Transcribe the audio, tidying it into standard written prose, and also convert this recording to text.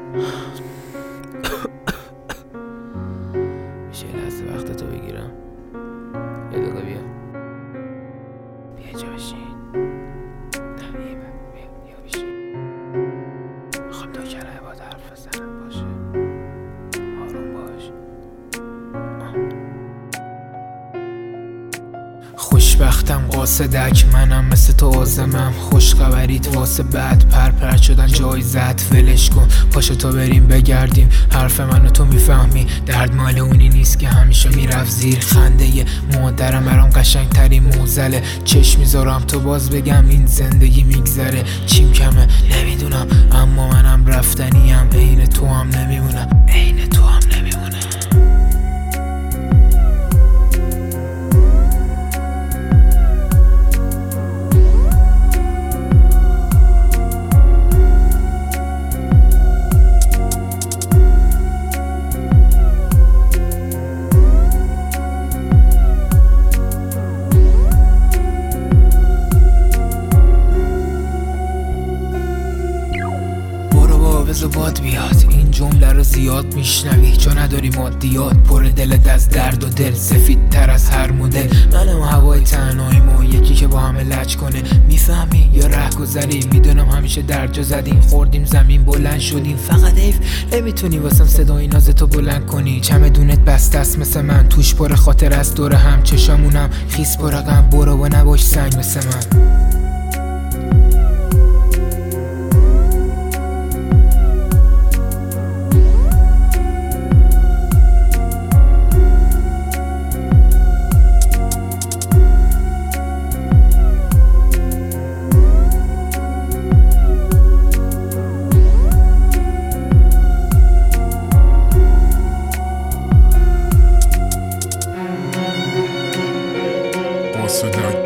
میشه یه لحظه وقتتو بگیرم؟ یه دقیقه بیا جا بشین. نه بیا بشین. میخوام 2 کلمه باهات حرف بزنم. باشه آروم باش. خوشبختم قاصدک منم مثل تو آزمم، خوش خبریت واسه بعد پر شدن جایزت ولش کن. پاشو تا بریم بگردیم، حرف منو تو میفهمی، درد مال اونی نیست که همیشه میرفت زیر. خنده مادرم برام قشنگ ترین موزله، چشم میذارم تو باز بگم این زندگی میگذره. چیم کمه نمیدونم اما منم رفتنیم، عین تو هم نمیمونم، عین تو هم نمیمونم. بذار باد بیاد، این جمله رو زیاد میشنوی چون نداری مادیات، پر دلت از درد و دل سفید تر از هر مدل. منم هوای تنهاییمو یکی که با همه لج کنه، میفهمی یا رهگذری؟ میدونم همیشه درجا زدیم، خوردیم زمین بلند شدیم، فقط حیف نمیتونی واسم صدای نازتو بلند کنی. چمدونت بسته است مثل من، توش پر خاطر از دور هم، چشامونم خیس پر غم، برو و نباش سنگ مثل من. قاصدک